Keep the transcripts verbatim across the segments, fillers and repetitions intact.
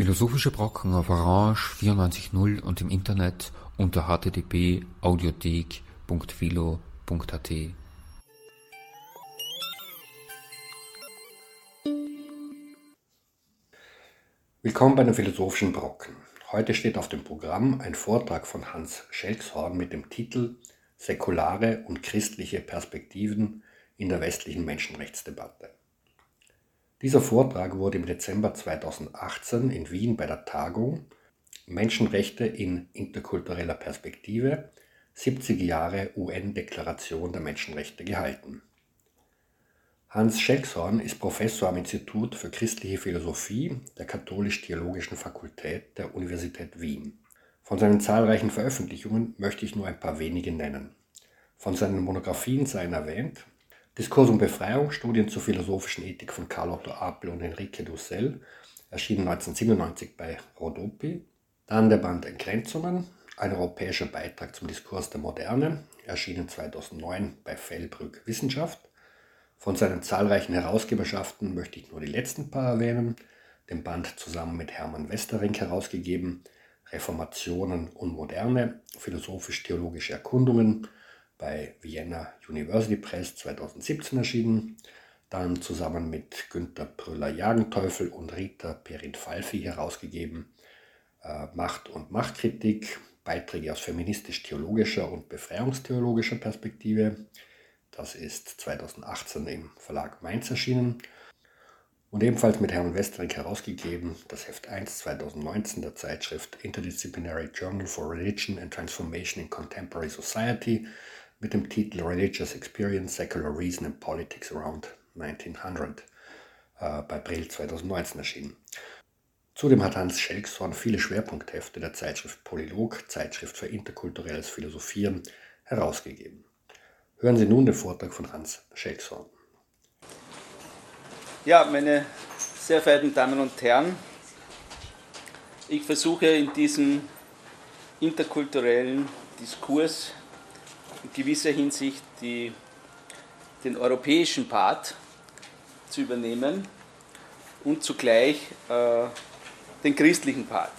Philosophische Brocken auf Orange vierundneunzig Komma null und im Internet unter h t t p punkt audiothek punkt philo punkt a t. Willkommen bei den Philosophischen Brocken. Heute steht auf dem Programm ein Vortrag von Hans Schelkshorn mit dem Titel Säkulare und christliche Perspektiven in der westlichen Menschenrechtsdebatte. Dieser Vortrag wurde im Dezember zweitausendachtzehn in Wien bei der Tagung Menschenrechte in interkultureller Perspektive, siebzig Jahre U N-Deklaration der Menschenrechte gehalten. Hans Schelkshorn ist Professor am Institut für christliche Philosophie der Katholisch-Theologischen Fakultät der Universität Wien. Von seinen zahlreichen Veröffentlichungen möchte ich nur ein paar wenige nennen. Von seinen Monographien seien erwähnt Diskurs und Befreiung, Studien zur philosophischen Ethik von Karl Otto Apel und Henrique Dussel, erschienen neunzehnhundertsiebenundneunzig bei Rodopi. Dann der Band Entgrenzungen, ein europäischer Beitrag zum Diskurs der Moderne, erschienen zweitausendneun bei Fellbrück Wissenschaft. Von seinen zahlreichen Herausgeberschaften möchte ich nur die letzten paar erwähnen. Den Band zusammen mit Hermann Westerring herausgegeben, Reformationen und Moderne, philosophisch-theologische Erkundungen, bei Vienna University Press zweitausendsiebzehn erschienen. Dann zusammen mit Günter Prüller-Jagenteufel und Rita Perin-Falfi herausgegeben, äh, Macht und Machtkritik, Beiträge aus feministisch-theologischer und befreiungstheologischer Perspektive. Das ist zweitausendachtzehn im Verlag Mainz erschienen und ebenfalls mit Hermann Westerring herausgegeben, das Heft eins zweitausendneunzehn der Zeitschrift Interdisciplinary Journal for Religion and Transformation in Contemporary Society mit dem Titel Religious Experience, Secular Reason and Politics Around neunzehnhundert, äh, bei Brill zweitausendneunzehn erschienen. Zudem hat Hans Schelkshorn viele Schwerpunkthefte der Zeitschrift Polylog, Zeitschrift für interkulturelles Philosophieren, herausgegeben. Hören Sie nun den Vortrag von Hans Schelkshorn. Ja, meine sehr verehrten Damen und Herren, ich versuche in diesem interkulturellen Diskurs in gewisser Hinsicht die, den europäischen Part zu übernehmen und zugleich äh, den christlichen Part.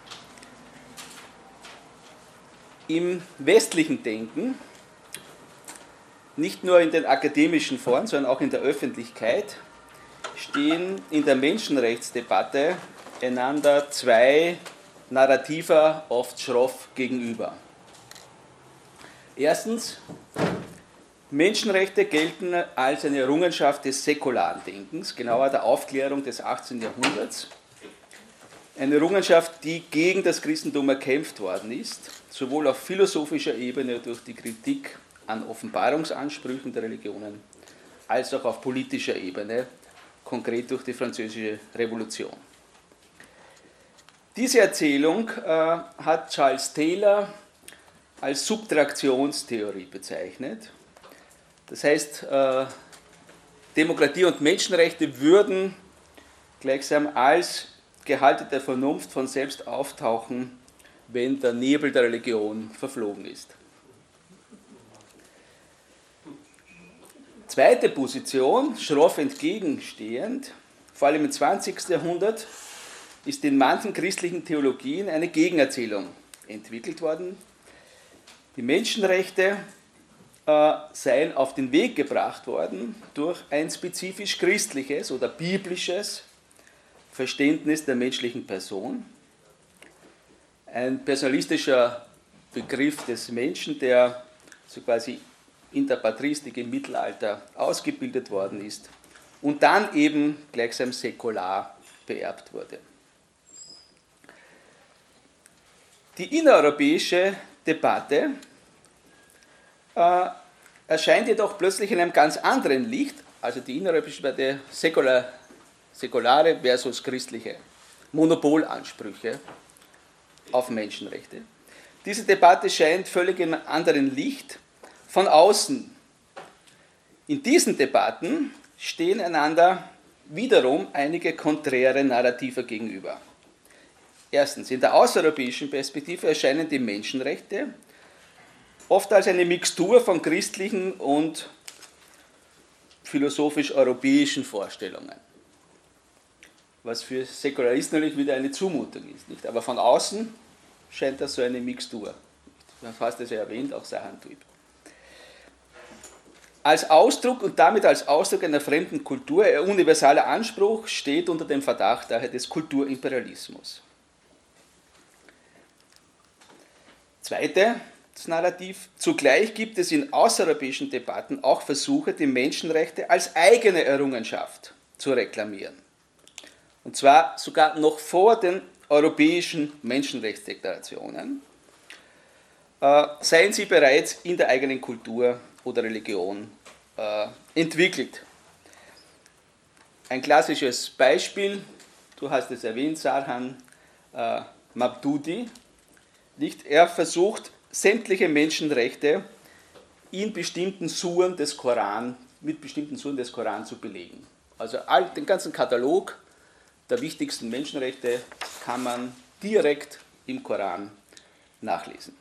Im westlichen Denken, nicht nur in den akademischen Foren, sondern auch in der Öffentlichkeit, stehen in der Menschenrechtsdebatte einander zwei Narrativa oft schroff gegenüber. Erstens, Menschenrechte gelten als eine Errungenschaft des säkularen Denkens, genauer der Aufklärung des achtzehnten Jahrhunderts. Eine Errungenschaft, die gegen das Christentum erkämpft worden ist, sowohl auf philosophischer Ebene durch die Kritik an Offenbarungsansprüchen der Religionen, als auch auf politischer Ebene, konkret durch die Französische Revolution. Diese Erzählung äh, hat Charles Taylor als Subtraktionstheorie bezeichnet. Das heißt, äh, Demokratie und Menschenrechte würden gleichsam als Gehalte der Vernunft von selbst auftauchen, wenn der Nebel der Religion verflogen ist. Zweite Position, schroff entgegenstehend, vor allem im zwanzigsten Jahrhundert, ist in manchen christlichen Theologien eine Gegenerzählung entwickelt worden. Die Menschenrechte äh, seien auf den Weg gebracht worden durch ein spezifisch christliches oder biblisches Verständnis der menschlichen Person. Ein personalistischer Begriff des Menschen, der so quasi in der Patristik im Mittelalter ausgebildet worden ist und dann eben gleichsam säkular beerbt wurde. Die innereuropäische Debatte äh, erscheint jedoch plötzlich in einem ganz anderen Licht, also die innereuropäische Debatte säkular, säkulare versus christliche Monopolansprüche auf Menschenrechte. Diese Debatte scheint völlig in einem anderen Licht von außen. In diesen Debatten stehen einander wiederum einige konträre Narrative gegenüber. Erstens, in der außereuropäischen Perspektive erscheinen die Menschenrechte oft als eine Mixtur von christlichen und philosophisch-europäischen Vorstellungen. was für Säkularisten natürlich wieder eine Zumutung ist. Nicht? Aber von außen scheint das so eine Mixtur. Man hast es ja erwähnt, auch Sarantuib. Als Ausdruck und damit als Ausdruck einer fremden Kultur, ein universaler Anspruch steht unter dem Verdacht daher des Kulturimperialismus. Zweites Narrativ. Zugleich gibt es in außereuropäischen Debatten auch Versuche, die Menschenrechte als eigene Errungenschaft zu reklamieren. Und zwar sogar noch vor den europäischen Menschenrechtsdeklarationen, äh, seien sie bereits in der eigenen Kultur oder Religion äh, entwickelt. Ein klassisches Beispiel, du hast es erwähnt, Sarhan äh, Mabdudi, nicht? Er versucht, sämtliche Menschenrechte in bestimmten Suren des Koran, mit bestimmten Suren des Koran zu belegen. Also all, den ganzen Katalog der wichtigsten Menschenrechte kann man direkt im Koran nachlesen.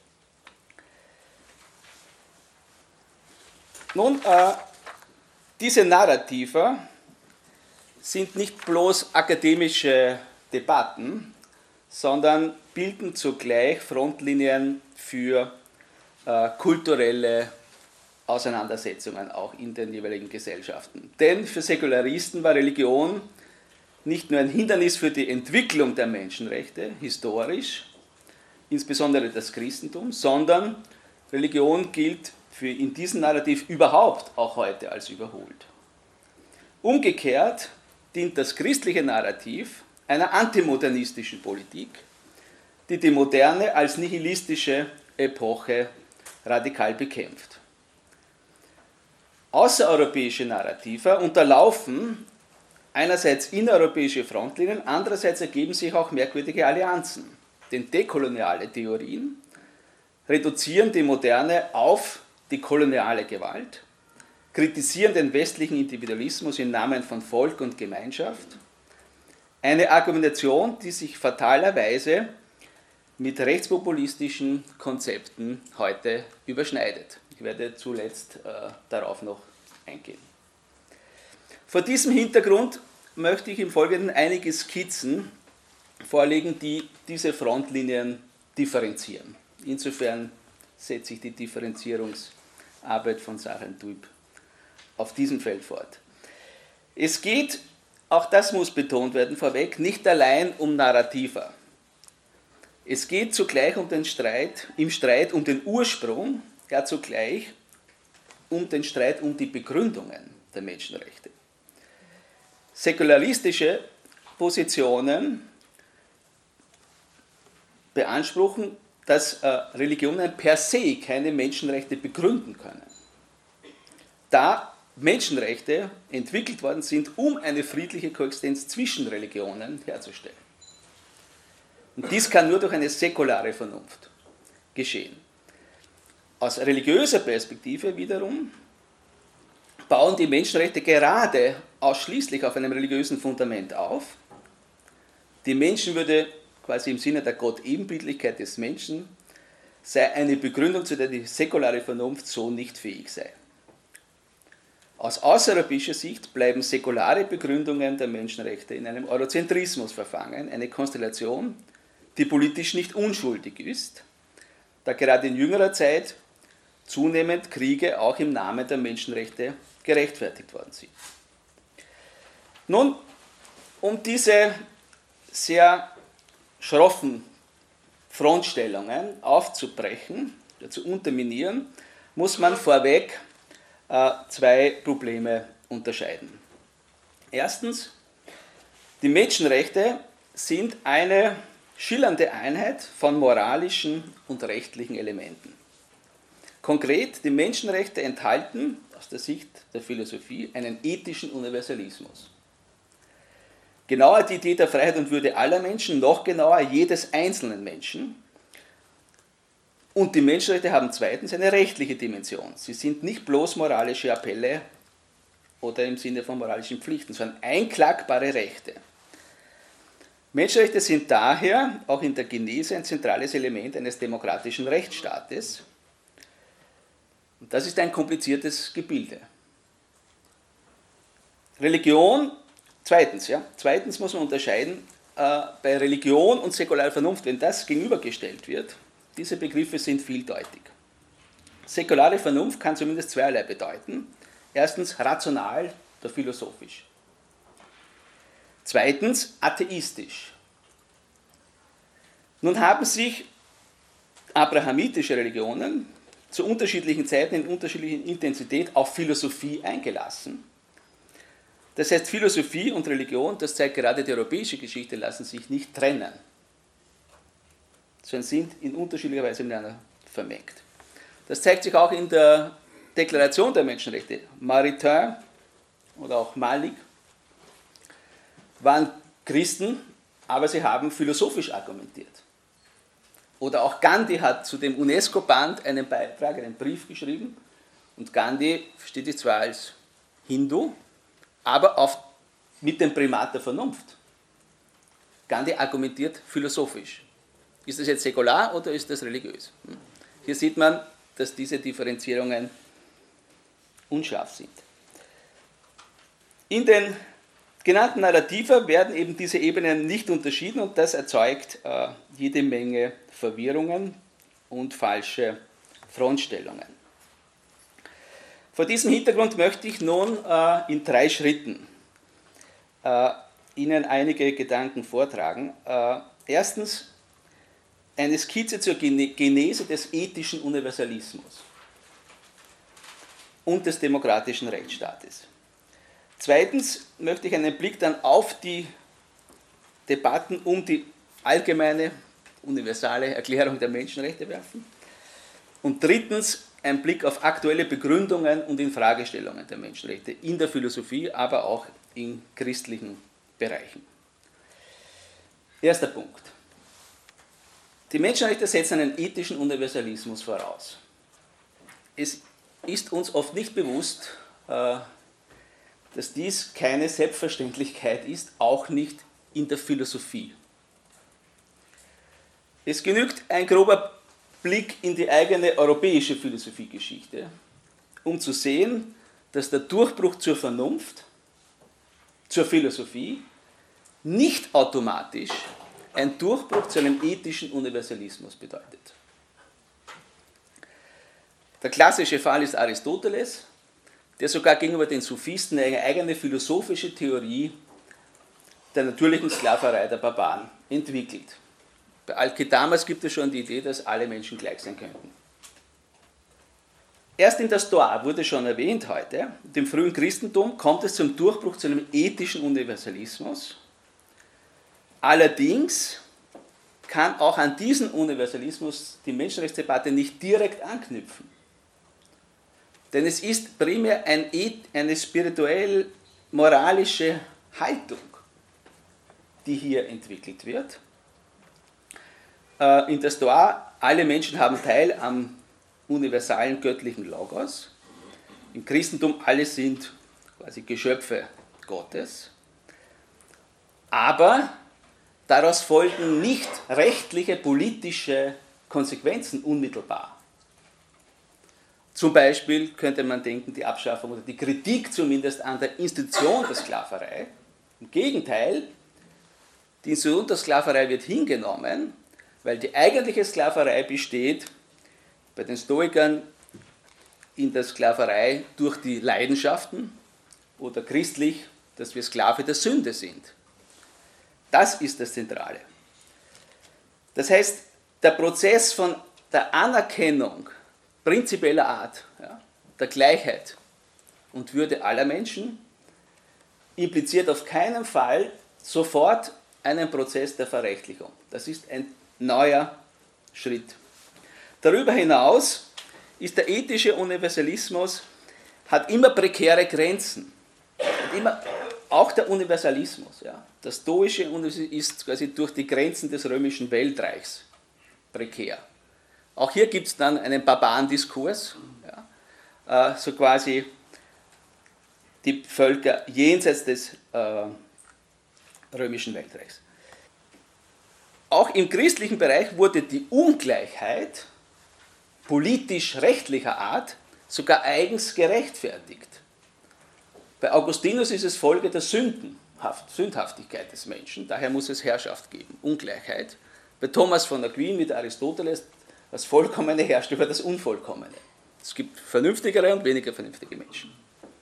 Nun, äh, diese Narrative sind nicht bloß akademische Debatten, sondern bilden zugleich Frontlinien für äh, kulturelle Auseinandersetzungen auch in den jeweiligen Gesellschaften. Denn für Säkularisten war Religion nicht nur ein Hindernis für die Entwicklung der Menschenrechte, historisch, insbesondere das Christentum, sondern Religion gilt für in diesem Narrativ überhaupt auch heute als überholt. Umgekehrt dient das christliche Narrativ einer antimodernistischen Politik, die die Moderne als nihilistische Epoche radikal bekämpft. Außereuropäische Narrative unterlaufen einerseits innereuropäische Frontlinien, andererseits ergeben sich auch merkwürdige Allianzen. Denn dekoloniale Theorien reduzieren die Moderne auf die koloniale Gewalt, kritisieren den westlichen Individualismus im Namen von Volk und Gemeinschaft. Eine Argumentation, die sich fatalerweise mit rechtspopulistischen Konzepten heute überschneidet. Ich werde zuletzt äh, darauf noch eingehen. Vor diesem Hintergrund möchte ich im Folgenden einige Skizzen vorlegen, die diese Frontlinien differenzieren. Insofern setze ich die Differenzierungsarbeit von Sarantuib auf diesem Feld fort. Es geht, auch das muss betont werden vorweg, nicht allein um Narrativa. Es geht zugleich um den Streit, im Streit um den Ursprung, ja zugleich um den Streit um die Begründungen der Menschenrechte. Säkularistische Positionen beanspruchen, dass äh, Religionen per se keine Menschenrechte begründen können, da Menschenrechte entwickelt worden sind, um eine friedliche Koexistenz zwischen Religionen herzustellen. Und dies kann nur durch eine säkulare Vernunft geschehen. Aus religiöser Perspektive wiederum bauen die Menschenrechte gerade ausschließlich auf einem religiösen Fundament auf. Die Menschenwürde, quasi im Sinne der Gott-Ebenbildlichkeit des Menschen, sei eine Begründung, zu der die säkulare Vernunft so nicht fähig sei. Aus außereuropäischer Sicht bleiben säkulare Begründungen der Menschenrechte in einem Eurozentrismus verfangen, eine Konstellation, die politisch nicht unschuldig ist, da gerade in jüngerer Zeit zunehmend Kriege auch im Namen der Menschenrechte gerechtfertigt worden sind. Nun, um diese sehr schroffen Frontstellungen aufzubrechen, zu unterminieren, muss man vorweg äh, zwei Probleme unterscheiden. Erstens, die Menschenrechte sind eine schillernde Einheit von moralischen und rechtlichen Elementen. Konkret, die Menschenrechte enthalten aus der Sicht der Philosophie einen ethischen Universalismus. Genauer die Idee der Freiheit und Würde aller Menschen, noch genauer jedes einzelnen Menschen. Und die Menschenrechte haben zweitens eine rechtliche Dimension. Sie sind nicht bloß moralische Appelle oder im Sinne von moralischen Pflichten, sondern einklagbare Rechte. Menschenrechte sind daher auch in der Genese ein zentrales Element eines demokratischen Rechtsstaates. Und das ist ein kompliziertes Gebilde. Religion Zweitens, ja, zweitens muss man unterscheiden, äh, bei Religion und säkularer Vernunft, wenn das gegenübergestellt wird, diese Begriffe sind vieldeutig. Säkulare Vernunft kann zumindest zweierlei bedeuten. Erstens rational oder philosophisch. Zweitens atheistisch. Nun haben sich abrahamitische Religionen zu unterschiedlichen Zeiten in unterschiedlicher Intensität auf Philosophie eingelassen. Das heißt, Philosophie und Religion, das zeigt gerade die europäische Geschichte, lassen sich nicht trennen, sondern sind in unterschiedlicher Weise miteinander vermengt. Das zeigt sich auch in der Deklaration der Menschenrechte. Maritain oder auch Malik waren Christen, aber sie haben philosophisch argumentiert. Oder auch Gandhi hat zu dem UNESCO-Band einen Beitrag, einen Brief geschrieben. Und Gandhi versteht sich zwar als Hindu, aber auf, mit dem Primat der Vernunft. Gandhi argumentiert philosophisch. Ist das jetzt säkular oder ist das religiös? Hier sieht man, dass diese Differenzierungen unscharf sind. In den genannten Narrativa werden eben diese Ebenen nicht unterschieden und das erzeugt äh, jede Menge Verwirrungen und falsche Frontstellungen. Vor diesem Hintergrund möchte ich nun äh, in drei Schritten äh, Ihnen einige Gedanken vortragen. Äh, erstens eine Skizze zur Genese des ethischen Universalismus und des demokratischen Rechtsstaates. Zweitens möchte ich einen Blick dann auf die Debatten um die allgemeine, universale Erklärung der Menschenrechte werfen. Und drittens ein Blick auf aktuelle Begründungen und Infragestellungen der Menschenrechte in der Philosophie, aber auch in christlichen Bereichen. Erster Punkt. Die Menschenrechte setzen einen ethischen Universalismus voraus. Es ist uns oft nicht bewusst, dass dies keine Selbstverständlichkeit ist, auch nicht in der Philosophie. Es genügt ein grober Blick in die eigene europäische Philosophiegeschichte, um zu sehen, dass der Durchbruch zur Vernunft, zur Philosophie, nicht automatisch ein Durchbruch zu einem ethischen Universalismus bedeutet. Der klassische Fall ist Aristoteles, der sogar gegenüber den Sophisten eine eigene philosophische Theorie der natürlichen Sklaverei der Barbaren entwickelt. Bei Alkidamas gibt es schon die Idee, dass alle Menschen gleich sein könnten. Erst in der Stoa, wurde schon erwähnt heute, dem frühen Christentum kommt es zum Durchbruch zu einem ethischen Universalismus. Allerdings kann auch an diesen Universalismus die Menschenrechtsdebatte nicht direkt anknüpfen. Denn es ist primär ein, eine spirituell-moralische Haltung, die hier entwickelt wird. In der Stoa, alle Menschen haben Teil am universalen göttlichen Logos. Im Christentum, alle sind quasi Geschöpfe Gottes. Aber daraus folgen nicht rechtliche, politische Konsequenzen unmittelbar. Zum Beispiel könnte man denken, die Abschaffung oder die Kritik zumindest an der Institution der Sklaverei. Im Gegenteil, die Institution der Sklaverei wird hingenommen, weil die eigentliche Sklaverei besteht bei den Stoikern in der Sklaverei durch die Leidenschaften oder christlich, dass wir Sklave der Sünde sind. Das ist das Zentrale. Das heißt, der Prozess von der Anerkennung prinzipieller Art, ja, der Gleichheit und Würde aller Menschen impliziert auf keinen Fall sofort einen Prozess der Verrechtlichung. Das ist ein neuer Schritt. Darüber hinaus ist der ethische Universalismus, hat immer prekäre Grenzen. Hat immer, auch der Universalismus, ja, der stoische Universalismus ist quasi durch die Grenzen des römischen Weltreichs prekär. Auch hier gibt es dann einen Barbarendiskurs, ja, äh, so quasi die Völker jenseits des äh, römischen Weltreichs. Auch im christlichen Bereich wurde die Ungleichheit politisch-rechtlicher Art sogar eigens gerechtfertigt. Bei Augustinus ist es Folge der Sünden, Sündhaft, Sündhaftigkeit des Menschen, daher muss es Herrschaft geben, Ungleichheit. Bei Thomas von Aquin mit Aristoteles, das Vollkommene herrscht über das Unvollkommene. Es gibt vernünftigere und weniger vernünftige Menschen.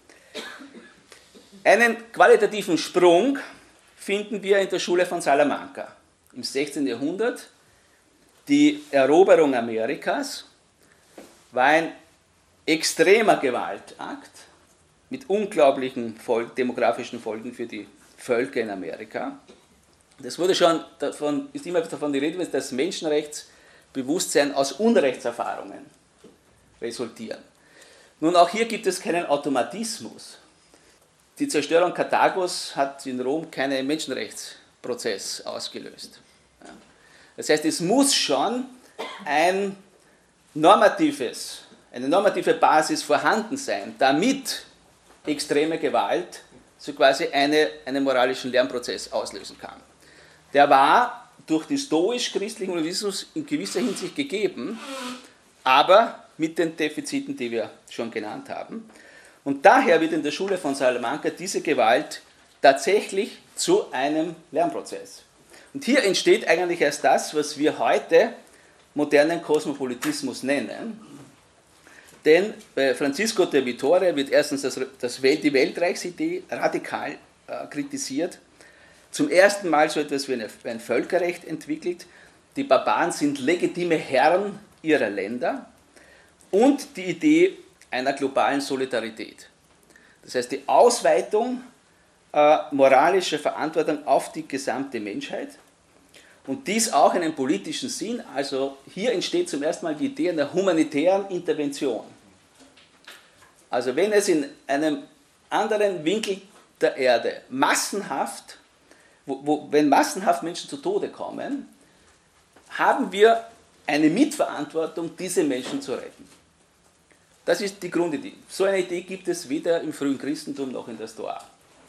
Einen qualitativen Sprung finden wir in der Schule von Salamanca im sechzehnten Jahrhundert. Die Eroberung Amerikas war ein extremer Gewaltakt mit unglaublichen Fol- demografischen Folgen für die Völker in Amerika. Das wurde schon davon, ist immer davon die Rede, dass das Menschenrechtsbewusstsein aus Unrechtserfahrungen resultieren. Nun, auch hier gibt es keinen Automatismus. Die Zerstörung Karthagos hat in Rom keinen Menschenrechtsprozess ausgelöst. Das heißt, es muss schon ein normatives, eine normative Basis vorhanden sein, damit extreme Gewalt so quasi eine, einen moralischen Lernprozess auslösen kann. Der war durch den stoisch-christlichen Humanismus in gewisser Hinsicht gegeben, aber mit den Defiziten, die wir schon genannt haben. Und daher wird in der Schule von Salamanca diese Gewalt tatsächlich zu einem Lernprozess. Und hier entsteht eigentlich erst das, was wir heute modernen Kosmopolitismus nennen. Denn bei Francisco de Vitoria wird erstens das, das Welt, die Weltreichsidee radikal äh, kritisiert. Zum ersten Mal so etwas wie eine, ein Völkerrecht entwickelt. Die Barbaren sind legitime Herren ihrer Länder. Und die Idee einer globalen Solidarität. Das heißt, die Ausweitung äh, moralischer Verantwortung auf die gesamte Menschheit. Und dies auch in einem politischen Sinn. Also hier entsteht zum ersten Mal die Idee einer humanitären Intervention. Also wenn es in einem anderen Winkel der Erde massenhaft, wo, wo, wenn massenhaft Menschen zu Tode kommen, haben wir eine Mitverantwortung, diese Menschen zu retten. Das ist die Grundidee. So eine Idee gibt es weder im frühen Christentum noch in der Stoa.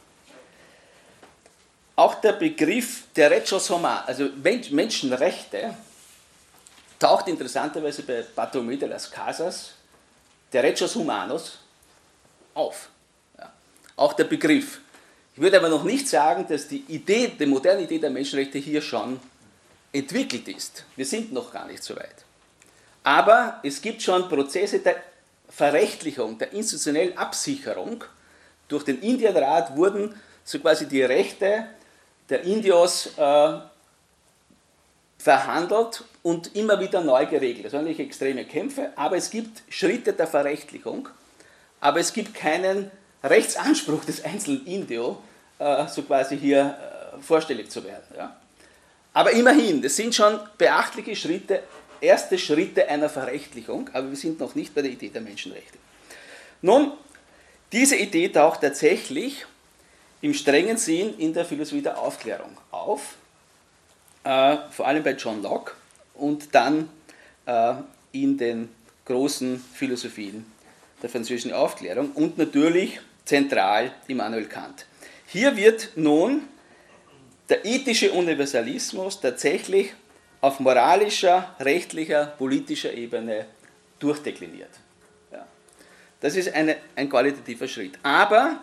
Auch der Begriff Derechos Humanos, also Menschenrechte, taucht interessanterweise bei Bartolomé de las Casas, Derechos Humanos, auf. Ja. Auch der Begriff. Ich würde aber noch nicht sagen, dass die Idee, die moderne Idee der Menschenrechte hier schon entwickelt ist. Wir sind noch gar nicht so weit. Aber es gibt schon Prozesse der Verrechtlichung, der institutionellen Absicherung. Durch den Indienrat wurden so quasi die Rechte der Indios äh, verhandelt und immer wieder neu geregelt. Das waren nicht extreme Kämpfe, aber es gibt Schritte der Verrechtlichung, aber es gibt keinen Rechtsanspruch des einzelnen Indio, äh, so quasi hier äh, vorstellig zu werden. Ja. Aber immerhin, das sind schon beachtliche Schritte, erste Schritte einer Verrechtlichung, aber wir sind noch nicht bei der Idee der Menschenrechte. Nun, diese Idee taucht tatsächlich im strengen Sinn in der Philosophie der Aufklärung auf, äh, vor allem bei John Locke und dann äh, in den großen Philosophien der französischen Aufklärung und natürlich zentral Immanuel Kant. Hier wird nun der ethische Universalismus tatsächlich auf moralischer, rechtlicher, politischer Ebene durchdekliniert. Ja. Das ist eine, ein qualitativer Schritt. Aber,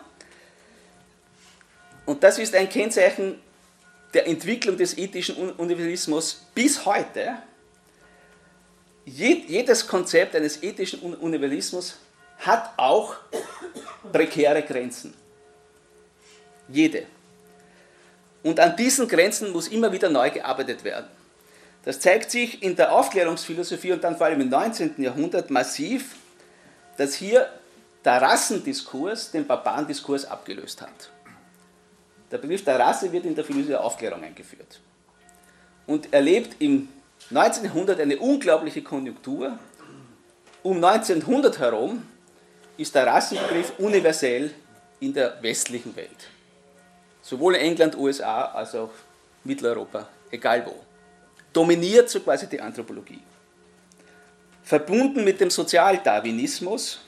und das ist ein Kennzeichen der Entwicklung des ethischen Universalismus bis heute, jedes Konzept eines ethischen Universalismus hat auch prekäre Grenzen. Jede. Und an diesen Grenzen muss immer wieder neu gearbeitet werden. Das zeigt sich in der Aufklärungsphilosophie und dann vor allem im neunzehnten Jahrhundert massiv, dass hier der Rassendiskurs den Barbarendiskurs abgelöst hat. Der Begriff der Rasse wird in der Philosophie der Aufklärung eingeführt und erlebt im neunzehnten Jahrhundert eine unglaubliche Konjunktur. Um neunzehnhundert herum ist der Rassenbegriff universell in der westlichen Welt. Sowohl in England, U S A als auch Mitteleuropa, egal wo. Dominiert so quasi die Anthropologie. Verbunden mit dem Sozialdarwinismus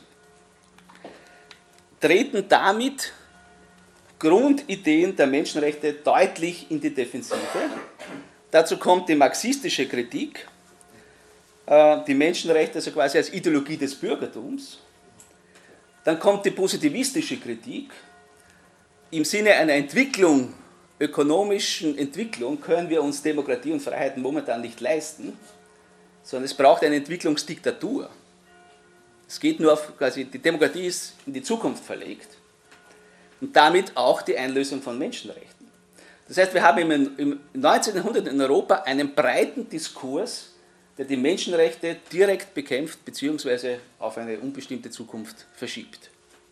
treten damit Grundideen der Menschenrechte deutlich in die Defensive. Dazu kommt die marxistische Kritik, die Menschenrechte also quasi als Ideologie des Bürgertums. Dann kommt die positivistische Kritik, im Sinne einer Entwicklung, ökonomischen Entwicklung, können wir uns Demokratie und Freiheiten momentan nicht leisten, sondern es braucht eine Entwicklungsdiktatur. Es geht nur auf, quasi, die Demokratie ist in die Zukunft verlegt und damit auch die Einlösung von Menschenrechten. Das heißt, wir haben im, im neunzehnten Jahrhundert in Europa einen breiten Diskurs, der die Menschenrechte direkt bekämpft bzw. auf eine unbestimmte Zukunft verschiebt.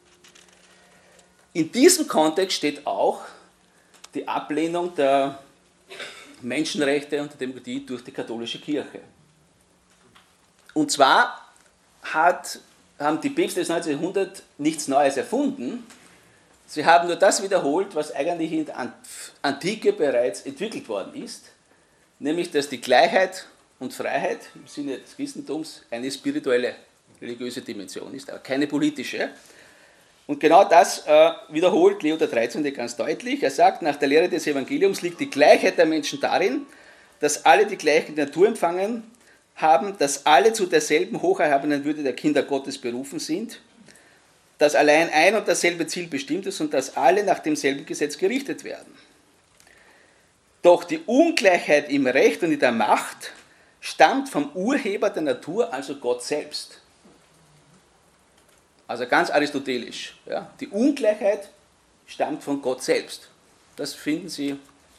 In diesem Kontext steht auch die Ablehnung der Menschenrechte und der Demokratie durch die katholische Kirche. Und zwar hat, haben die Päpste des neunzehnten Jahrhunderts nichts Neues erfunden, sie haben nur das wiederholt, was eigentlich in der Antike bereits entwickelt worden ist, nämlich dass die Gleichheit und Freiheit im Sinne des Christentums eine spirituelle, religiöse Dimension ist, aber keine politische. Und genau das äh, wiederholt Leo der dreizehnte ganz deutlich. Er sagt, nach der Lehre des Evangeliums liegt die Gleichheit der Menschen darin, dass alle die gleiche Natur empfangen haben, dass alle zu derselben hocherhabenen Würde der Kinder Gottes berufen sind, dass allein ein und dasselbe Ziel bestimmt ist und dass alle nach demselben Gesetz gerichtet werden. Doch die Ungleichheit im Recht und in der Macht stammt vom Urheber der Natur, also Gott selbst. Also ganz aristotelisch. Ja. Die Ungleichheit stammt von Gott selbst. Das finden Sie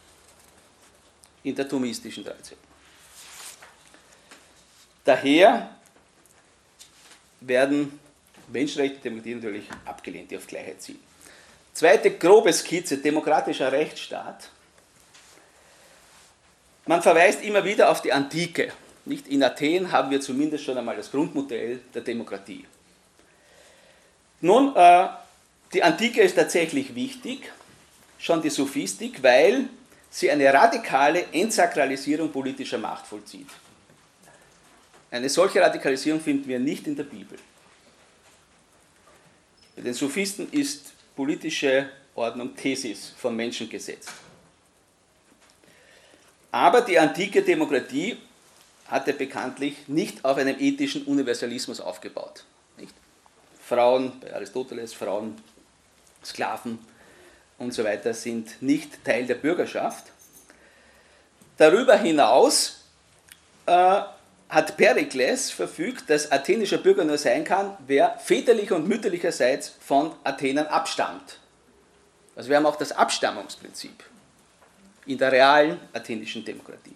in der thomistischen Tradition. Daher werden Menschenrechte, Demokratie natürlich abgelehnt, die auf Gleichheit zielen. Zweite grobe Skizze, demokratischer Rechtsstaat. Man verweist immer wieder auf die Antike. Nicht? In Athen haben wir zumindest schon einmal das Grundmodell der Demokratie. Nun, äh, die Antike ist tatsächlich wichtig, schon die Sophistik, weil sie eine radikale Entsakralisierung politischer Macht vollzieht. Eine solche Radikalisierung finden wir nicht in der Bibel. Bei den Sophisten ist politische Ordnung Thesis von Menschen gesetzt. Aber die antike Demokratie hatte bekanntlich nicht auf einem ethischen Universalismus aufgebaut. Nicht? Frauen, bei Aristoteles, Frauen, Sklaven und so weiter sind nicht Teil der Bürgerschaft. Darüber hinaus äh, hat Perikles verfügt, dass athenischer Bürger nur sein kann, wer väterlicher und mütterlicherseits von Athenern abstammt. Also wir haben auch das Abstammungsprinzip in der realen athenischen Demokratie.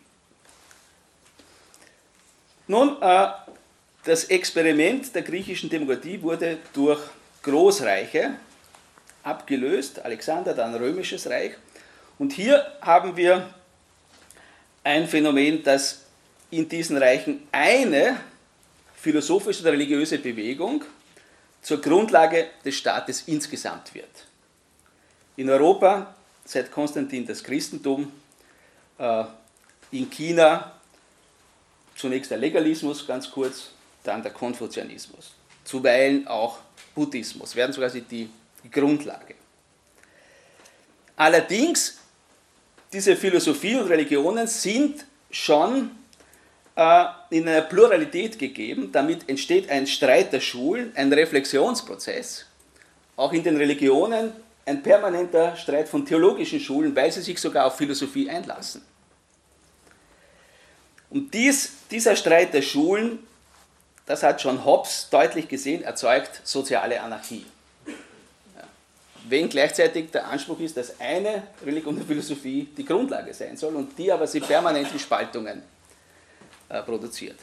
Nun, äh, das Experiment der griechischen Demokratie wurde durch Großreiche abgelöst, Alexander, dann Römisches Reich. Und hier haben wir ein Phänomen, dass in diesen Reichen eine philosophische oder religiöse Bewegung zur Grundlage des Staates insgesamt wird. In Europa seit Konstantin das Christentum, äh, in China zunächst der Legalismus, ganz kurz, dann der Konfuzianismus, zuweilen auch Buddhismus, werden sogar die, die Grundlage. Allerdings, diese Philosophien und Religionen sind schon äh, in einer Pluralität gegeben, damit entsteht ein Streit der Schulen, ein Reflexionsprozess, auch in den Religionen ein permanenter Streit von theologischen Schulen, weil sie sich sogar auf Philosophie einlassen. Und dies, dieser Streit der Schulen, das hat schon Hobbes deutlich gesehen, erzeugt soziale Anarchie. Ja. Wenn gleichzeitig der Anspruch ist, dass eine Religion und Philosophie die Grundlage sein soll und die aber sie permanent in Spaltungen äh, produziert.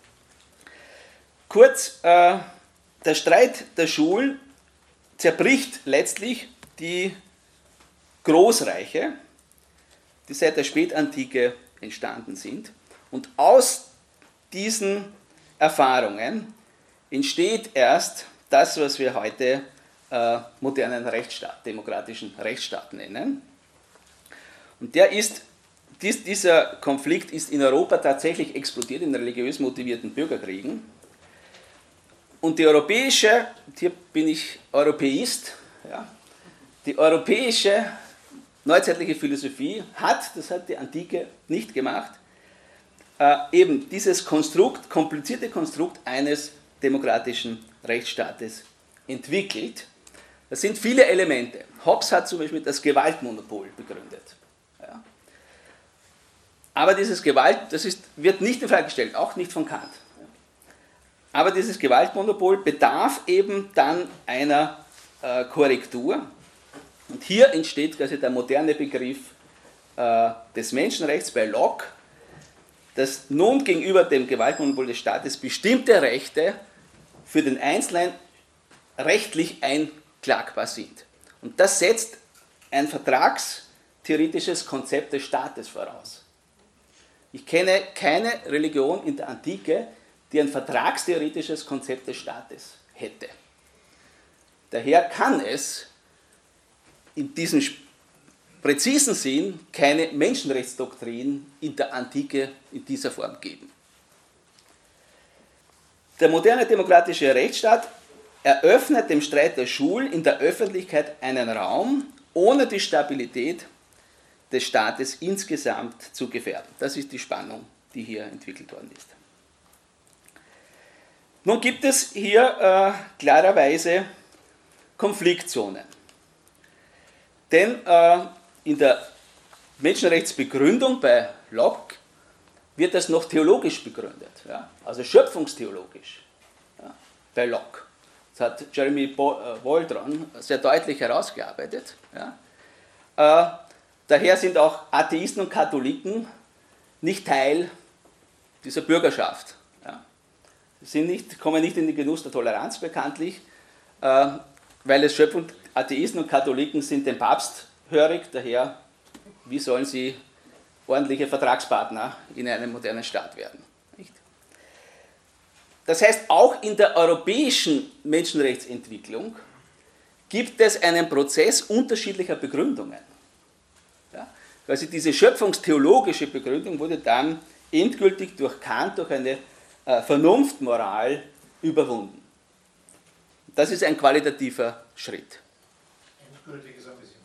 Kurz, äh, der Streit der Schulen zerbricht letztlich die Großreiche, die seit der Spätantike entstanden sind. Und aus diesen Erfahrungen entsteht erst das, was wir heute äh, modernen Rechtsstaat, demokratischen Rechtsstaat nennen. Und der ist, dies, dieser Konflikt ist in Europa tatsächlich explodiert in religiös motivierten Bürgerkriegen. Und die europäische, hier bin ich Europäist, ja, die europäische neuzeitliche Philosophie hat, das hat die Antike nicht gemacht, äh, eben dieses Konstrukt, komplizierte Konstrukt eines demokratischen Rechtsstaates entwickelt, Das sind viele Elemente. Hobbes hat zum Beispiel das Gewaltmonopol begründet. Ja. Aber dieses Gewalt, das ist, wird nicht in Frage gestellt, auch nicht von Kant. Aber dieses Gewaltmonopol bedarf eben dann einer äh, Korrektur. Und hier entsteht quasi der moderne Begriff äh, des Menschenrechts bei Locke, dass nun gegenüber dem Gewaltmonopol des Staates bestimmte Rechte für den Einzelnen rechtlich einklagbar sind. Und das setzt ein vertragstheoretisches Konzept des Staates voraus. Ich kenne keine Religion in der Antike, die ein vertragstheoretisches Konzept des Staates hätte. Daher kann es in diesem präzisen Sinn keine Menschenrechtsdoktrin in der Antike in dieser Form geben. Der moderne demokratische Rechtsstaat eröffnet dem Streit der Schulen in der Öffentlichkeit einen Raum, ohne die Stabilität des Staates insgesamt zu gefährden. Das ist die Spannung, die hier entwickelt worden ist. Nun gibt es hier äh, klarerweise Konfliktzonen. Denn äh, in der Menschenrechtsbegründung bei Locke wird das noch theologisch begründet, ja? Also schöpfungstheologisch, ja? Bei Locke. Das hat Jeremy Waldron sehr deutlich herausgearbeitet. Ja? Äh, daher sind auch Atheisten und Katholiken nicht Teil dieser Bürgerschaft. Ja? Sie sind nicht, kommen nicht in den Genuss der Toleranz bekanntlich, äh, weil es Schöpfung, Atheisten und Katholiken sind dem Papst hörig, daher, wie sollen sie ordentliche Vertragspartner in einem modernen Staat werden? Nicht? Das heißt, auch in der europäischen Menschenrechtsentwicklung gibt es einen Prozess unterschiedlicher Begründungen. Ja? Also diese schöpfungstheologische Begründung wurde dann endgültig durch Kant, durch eine äh, Vernunftmoral überwunden. Das ist ein qualitativer Schritt. Endgültig ist ein bisschen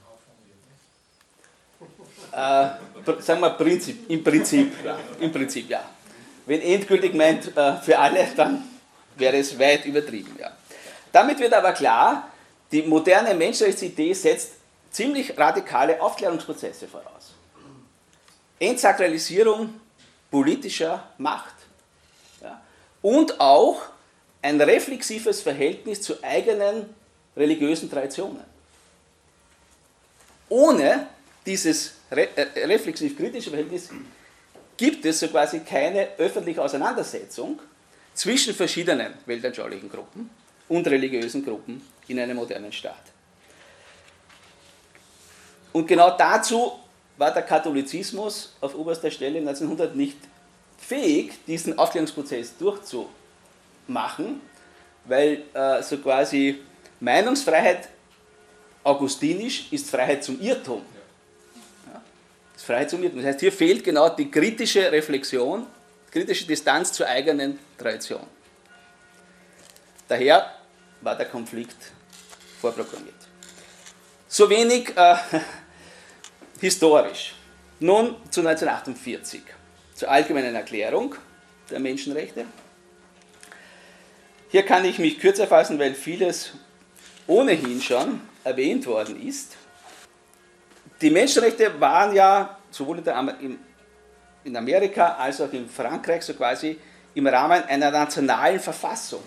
hart formuliert, Äh, sagen wir Prinzip, im Prinzip, ja, im Prinzip, ja. Wenn endgültig meint äh, für alle, dann wäre es weit übertrieben. Ja. Damit wird aber klar, die moderne Menschenrechtsidee setzt ziemlich radikale Aufklärungsprozesse voraus. Entsakralisierung politischer Macht, ja, und auch ein reflexives Verhältnis zu eigenen religiösen Traditionen. Ohne dieses re äh, reflexiv-kritische Verhältnis gibt es so quasi keine öffentliche Auseinandersetzung zwischen verschiedenen weltanschaulichen Gruppen und religiösen Gruppen in einem modernen Staat. Und genau dazu war der Katholizismus auf oberster Stelle neunzehnhundert nicht fähig, diesen Aufklärungsprozess durchzumachen, weil äh, so quasi Meinungsfreiheit augustinisch ist Freiheit zum Irrtum. Ja, ist Freiheit zum Irrtum. Das heißt, hier fehlt genau die kritische Reflexion, kritische Distanz zur eigenen Tradition. Daher war der Konflikt vorprogrammiert. So wenig äh, historisch. Nun zu neunzehnhundertachtundvierzig, zur Allgemeinen Erklärung der Menschenrechte. Hier kann ich mich kürzer fassen, weil vieles ohnehin schon erwähnt worden ist. Die Menschenrechte waren ja sowohl in, der, in Amerika als auch in Frankreich so quasi im Rahmen einer nationalen Verfassung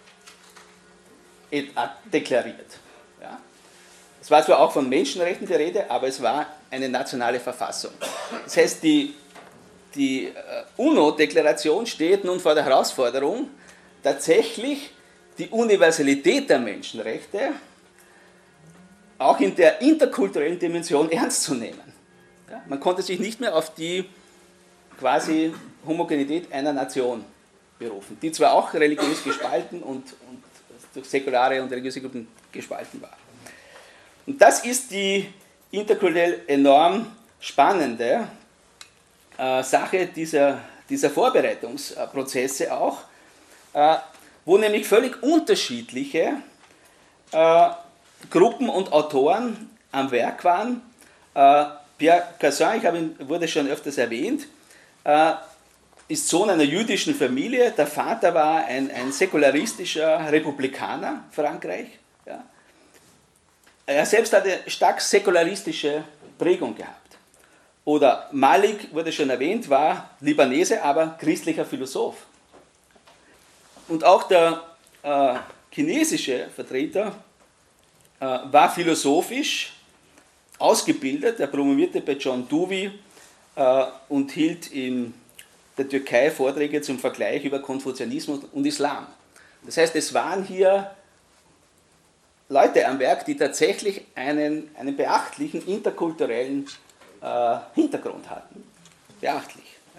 deklariert. Ja. Es war zwar auch von Menschenrechten die Rede, aber es war eine nationale Verfassung. Das heißt, die, die UNO-Deklaration steht nun vor der Herausforderung, tatsächlich die Universalität der Menschenrechte auch in der interkulturellen Dimension ernst zu nehmen. Ja, man konnte sich nicht mehr auf die quasi Homogenität einer Nation berufen, die zwar auch religiös gespalten und, und durch säkulare und religiöse Gruppen gespalten war. Und das ist die interkulturell enorm spannende äh, Sache dieser, dieser Vorbereitungsprozesse auch, äh, wo nämlich völlig unterschiedliche äh, Gruppen und Autoren am Werk waren. Äh, Pierre Cassin, ich habe ihn, wurde schon öfters erwähnt, äh, ist Sohn einer jüdischen Familie. Der Vater war ein, ein säkularistischer Republikaner, Frankreich. Ja. er selbst hat eine stark säkularistische Prägung gehabt. Oder Malik, wurde schon erwähnt, war Libanese, aber christlicher Philosoph. Und auch der äh, chinesische Vertreter äh, war philosophisch ausgebildet. Er promovierte bei John Dewey äh, und hielt in der Türkei Vorträge zum Vergleich über Konfuzianismus und Islam. Das heißt, es waren hier Leute am Werk, die tatsächlich einen, einen beachtlichen interkulturellen äh, Hintergrund hatten. Beachtlich. Ja.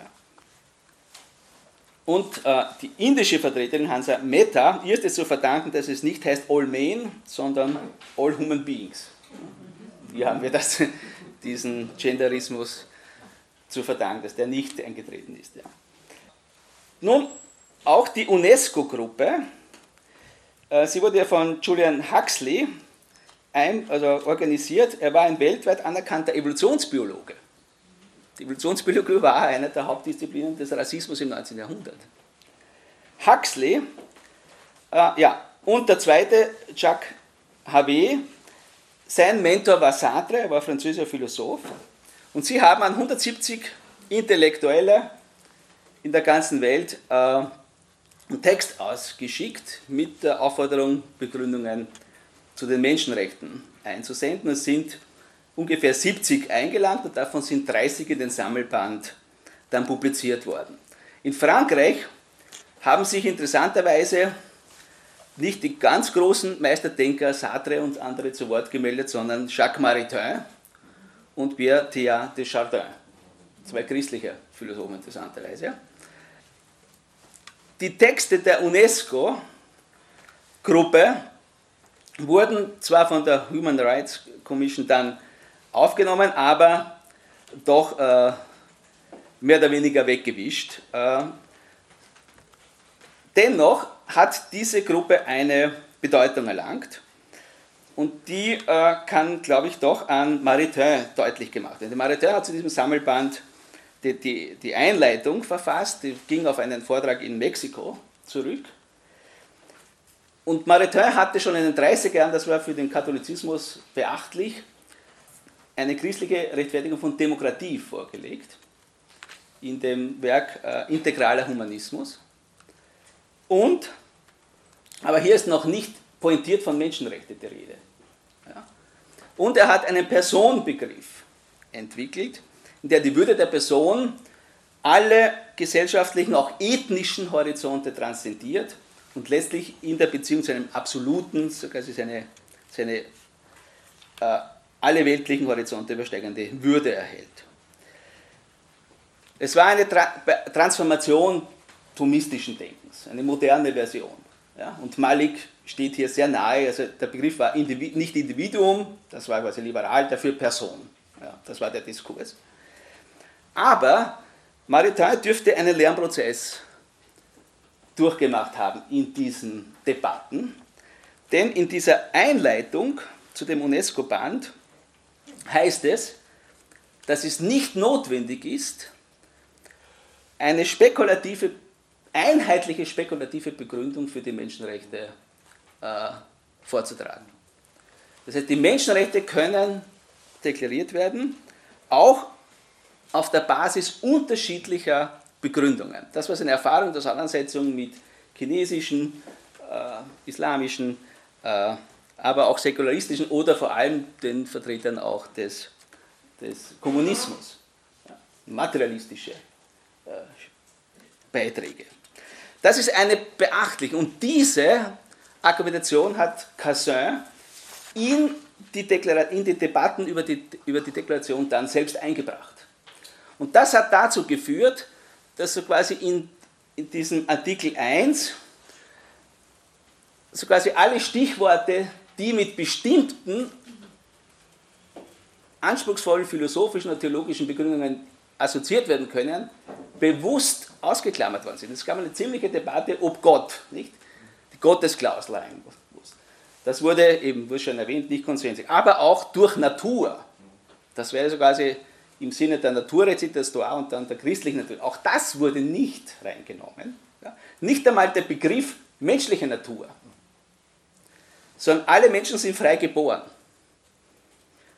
Und äh, die indische Vertreterin Hansa Mehta, ihr ist es zu verdanken, dass es nicht heißt All Men, sondern All Human Beings. Hier haben wir das, diesen Genderismus zu verdanken, dass der nicht eingetreten ist. Ja. Nun, auch die UNESCO-Gruppe, äh, sie wurde ja von Julian Huxley ein, also organisiert, er war ein weltweit anerkannter Evolutionsbiologe. Die Evolutionsbiologie war eine der Hauptdisziplinen des Rassismus im neunzehnten Jahrhundert. Huxley, äh, ja, und der zweite, Jacques Havet, sein Mentor war Sartre, er war französischer Philosoph, und sie haben an hundertsiebzig Intellektuelle in der ganzen Welt äh, einen Text ausgeschickt mit der Aufforderung, Begründungen zu den Menschenrechten einzusenden. Es sind ungefähr siebzig eingelangt und davon sind dreißig in den Sammelband dann publiziert worden. In Frankreich haben sich interessanterweise nicht die ganz großen Meisterdenker Sartre und andere zu Wort gemeldet, sondern Jacques Maritain und Pierre Teilhard de Chardin, zwei christliche Philosophen interessanterweise. Die Texte der UNESCO-Gruppe wurden zwar von der Human Rights Commission dann aufgenommen, aber doch äh, mehr oder weniger weggewischt. Äh, dennoch hat diese Gruppe eine Bedeutung erlangt und die äh, kann, glaube ich, doch an Maritain deutlich gemacht werden. Maritain hat zu diesem Sammelband die, die, die Einleitung verfasst, die ging auf einen Vortrag in Mexiko zurück. Und Maritain hatte schon in den dreißiger Jahren, das war für den Katholizismus beachtlich, eine christliche Rechtfertigung von Demokratie vorgelegt, in dem Werk äh, Integraler Humanismus. Und, aber hier ist noch nicht pointiert von Menschenrechten die Rede. Ja? Und er hat einen Personenbegriff entwickelt, in der die Würde der Person alle gesellschaftlichen, auch ethnischen Horizonte transzendiert und letztlich in der Beziehung zu einem absoluten, sogar seine, seine äh, alle weltlichen Horizonte übersteigende Würde erhält. Es war eine Tra- Transformation thomistischen Denkens, eine moderne Version. Ja? Und Malik steht hier sehr nahe, also der Begriff war Individ- nicht Individuum, das war quasi liberal, dafür Person. Ja, das war der Diskurs. Aber Maritain dürfte einen Lernprozess durchgemacht haben in diesen Debatten, denn in dieser Einleitung zu dem UNESCO-Band heißt es, dass es nicht notwendig ist, eine spekulative, einheitliche spekulative Begründung für die Menschenrechte äh, vorzutragen. Das heißt, die Menschenrechte können deklariert werden, auch auf der Basis unterschiedlicher Begründungen. Das war seine Erfahrung der Auseinandersetzung mit chinesischen, äh, islamischen, äh, aber auch säkularistischen oder vor allem den Vertretern auch des, des Kommunismus. Ja, materialistische äh, Beiträge. Das ist eine beachtliche, und diese Argumentation hat Cassin in die, Deklara- in die Debatten über die, über die Deklaration dann selbst eingebracht. Und das hat dazu geführt, dass so quasi in, in diesem Artikel eins so quasi alle Stichworte, die mit bestimmten anspruchsvollen philosophischen und theologischen Begründungen assoziiert werden können, bewusst ausgeklammert worden sind. Es gab eine ziemliche Debatte, ob Gott, nicht? Die Gottesklausel rein. Das wurde eben, wurde schon erwähnt, nicht konsensual. Aber auch durch Natur. Das wäre so quasi im Sinne der Naturrezitas und dann der christlichen Natur. Auch das wurde nicht reingenommen. Ja? Nicht einmal der Begriff menschliche Natur. Sondern alle Menschen sind frei geboren.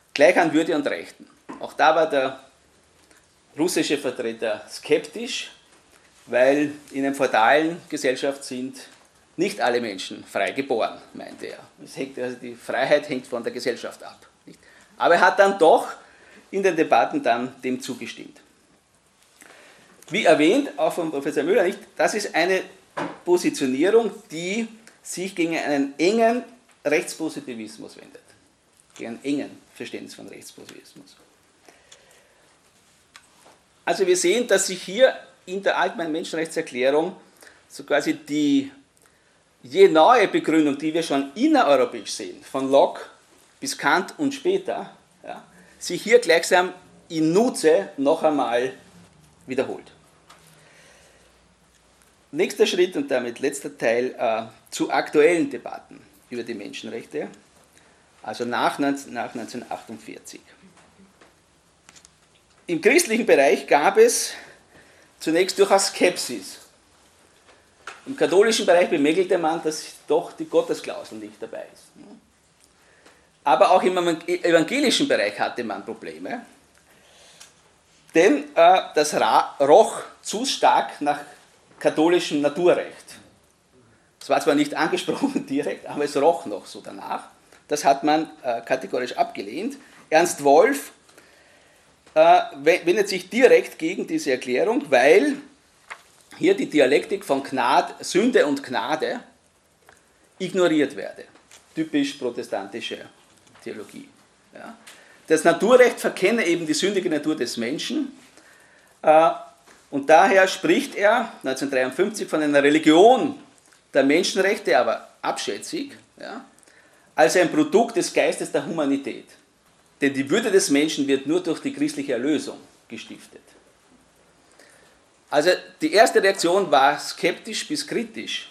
gleich an Würde und Rechten. Auch da war der russische Vertreter skeptisch, weil in einer feudalen Gesellschaft sind nicht alle Menschen frei geboren, meinte er. Es hängt, also die Freiheit hängt von der Gesellschaft ab. Nicht? Aber er hat dann doch in den Debatten dann dem zugestimmt. Wie erwähnt, auch von Professor Müller, nicht, das ist eine Positionierung, die sich gegen einen engen Rechtspositivismus wendet. Gegen einen engen Verständnis von Rechtspositivismus. Also wir sehen, dass sich hier in der Allgemeinen Menschenrechtserklärung so quasi die je neue Begründung, die wir schon innereuropäisch sehen, von Locke bis Kant und später, ja, sich hier gleichsam in Nutze noch einmal wiederholt. Nächster Schritt und damit letzter Teil äh, zu aktuellen Debatten über die Menschenrechte, also nach, nach neunzehnhundertachtundvierzig. Im christlichen Bereich gab es zunächst durchaus Skepsis. Im katholischen Bereich bemängelte man, dass doch die Gottesklausel nicht dabei ist. Aber auch im evangelischen Bereich hatte man Probleme, denn äh, das roch zu stark nach katholischem Naturrecht. Es war zwar nicht angesprochen direkt, aber es roch noch so danach. Das hat man äh, kategorisch abgelehnt. Ernst Wolf äh, wendet sich direkt gegen diese Erklärung, weil hier die Dialektik von Gnade, Sünde und Gnade ignoriert werde. Typisch protestantische Theologie. Ja. Das Naturrecht verkenne eben die sündige Natur des Menschen äh, und daher spricht er neunzehnhundertdreiundfünfzig von einer Religion der Menschenrechte, aber abschätzig, ja, als ein Produkt des Geistes der Humanität. Denn die Würde des Menschen wird nur durch die christliche Erlösung gestiftet. Also die erste Reaktion war skeptisch bis kritisch.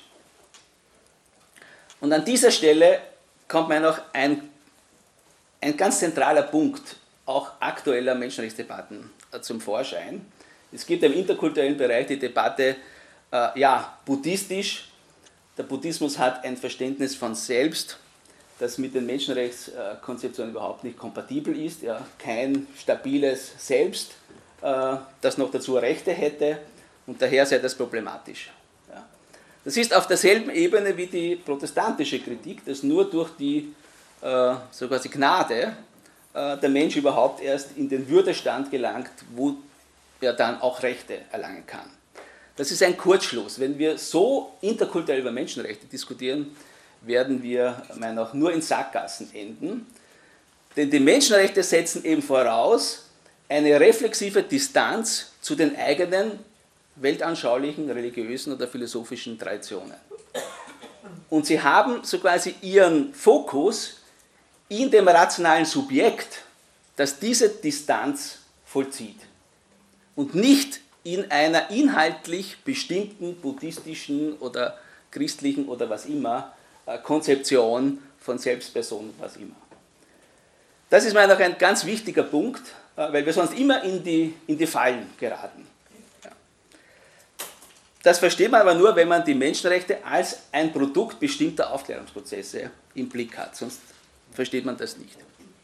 Und an dieser Stelle kommt mir noch ein, ein ganz zentraler Punkt auch aktueller Menschenrechtsdebatten zum Vorschein. Es gibt im interkulturellen Bereich die Debatte, äh, ja, buddhistisch. Der Buddhismus hat ein Verständnis von Selbst, das mit den Menschenrechtskonzeptionen überhaupt nicht kompatibel ist. Ja, kein stabiles Selbst, äh, das noch dazu Rechte hätte und daher sei das problematisch. Ja. Das ist auf derselben Ebene wie die protestantische Kritik, dass nur durch die äh, so quasi Gnade äh, der Mensch überhaupt erst in den Würdestand gelangt, wo er dann auch Rechte erlangen kann. Das ist ein Kurzschluss. Wenn wir so interkulturell über Menschenrechte diskutieren, werden wir meiner auch nur in Sackgassen enden. Denn die Menschenrechte setzen eben voraus eine reflexive Distanz zu den eigenen weltanschaulichen, religiösen oder philosophischen Traditionen. Und sie haben so quasi ihren Fokus in dem rationalen Subjekt, das diese Distanz vollzieht. Und nicht in einer inhaltlich bestimmten buddhistischen oder christlichen oder was immer Konzeption von Selbstperson, was immer. Das ist meiner Meinung nach ein ganz wichtiger Punkt, weil wir sonst immer in die, in die Fallen geraten. Ja. Das versteht man aber nur, wenn man die Menschenrechte als ein Produkt bestimmter Aufklärungsprozesse im Blick hat, sonst versteht man das nicht.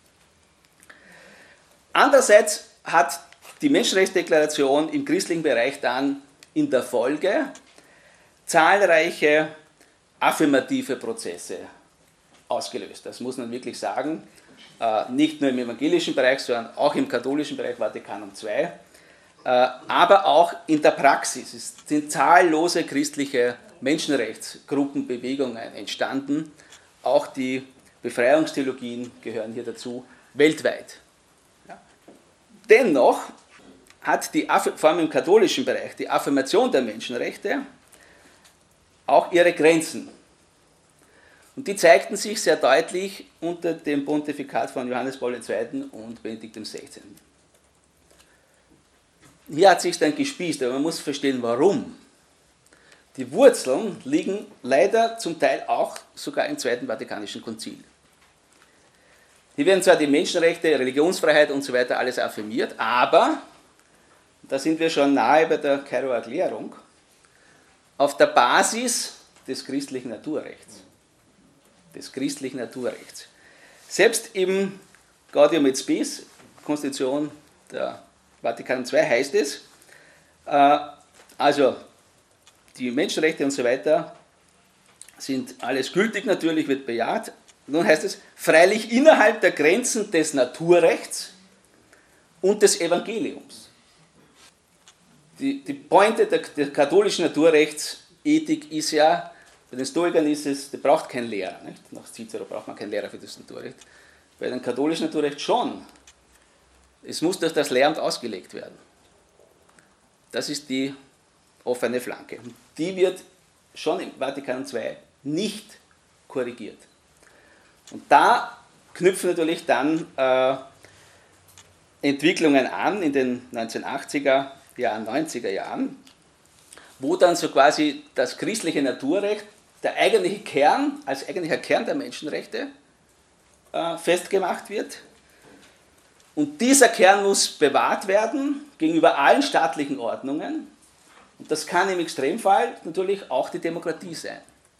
Andererseits hat die Menschenrechtsdeklaration im christlichen Bereich dann in der Folge zahlreiche affirmative Prozesse ausgelöst. Das muss man wirklich sagen. Nicht nur im evangelischen Bereich, sondern auch im katholischen Bereich, Vatikanum zwei, aber auch in der Praxis. Es sind zahllose christliche Menschenrechtsgruppen, Bewegungen entstanden. Auch die Befreiungstheologien gehören hier dazu, weltweit. Ja. Dennoch hat die, vor allem im katholischen Bereich, die Affirmation der Menschenrechte auch ihre Grenzen. Und die zeigten sich sehr deutlich unter dem Pontifikat von Johannes Paul der Zweite und Benedikt der Sechzehnte Hier hat sich dann gespießt, aber man muss verstehen, warum. Die Wurzeln liegen leider zum Teil auch sogar im Zweiten Vatikanischen Konzil. Hier werden zwar die Menschenrechte, Religionsfreiheit und so weiter alles affirmiert, aber, da sind wir schon nahe bei der Kairoer Erklärung, auf der Basis des christlichen Naturrechts. Des christlichen Naturrechts. Selbst im Gaudium et Spes, Konstitution der Vatikan zwei heißt es, äh, also die Menschenrechte und so weiter sind alles gültig, natürlich wird bejaht. Nun heißt es, freilich innerhalb der Grenzen des Naturrechts und des Evangeliums. Die, die Pointe der, der katholischen Naturrechtsethik ist ja, bei den Stoikern ist es, der braucht keinen Lehrer. Nicht? Nach Cicero braucht man keinen Lehrer für das Naturrecht. Bei dem katholischen Naturrecht schon. Es muss durch das Lehramt ausgelegt werden. Das ist die offene Flanke. Die wird schon im Vatikan zwei nicht korrigiert. Und da knüpfen natürlich dann äh, Entwicklungen an in den neunzehnhundertachtziger Jahren, neunziger Jahren, wo dann so quasi das christliche Naturrecht, der eigentliche Kern, als eigentlicher Kern der Menschenrechte äh, festgemacht wird. Und dieser Kern muss bewahrt werden gegenüber allen staatlichen Ordnungen. Und das kann im Extremfall natürlich auch die Demokratie sein.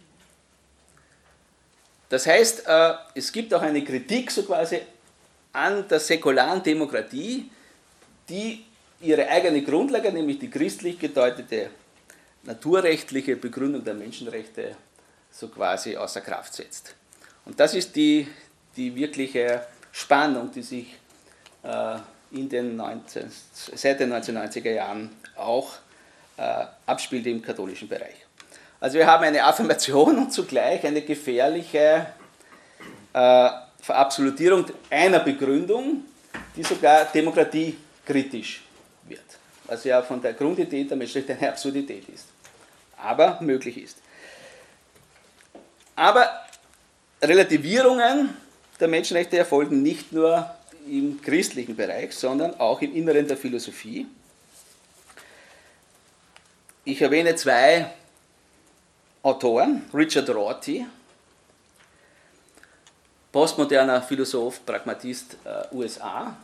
Das heißt, äh, es gibt auch eine Kritik so quasi an der säkularen Demokratie, die ihre eigene Grundlage, nämlich die christlich gedeutete naturrechtliche Begründung der Menschenrechte, so quasi außer Kraft setzt. Und das ist die, die wirkliche Spannung, die sich äh, in den neunzehn, seit den neunzehnhundertneunziger Jahren auch äh, abspielt im katholischen Bereich. Also wir haben eine Affirmation und zugleich eine gefährliche äh, Verabsolutierung einer Begründung, die sogar demokratiekritisch wird. Was ja von der Grundidee der Menschenrechte eine Absurdität ist, aber möglich ist. Aber Relativierungen der Menschenrechte erfolgen nicht nur im christlichen Bereich, sondern auch im Inneren der Philosophie. Ich erwähne zwei Autoren, Richard Rorty, postmoderner Philosoph, Pragmatist äh, U S A.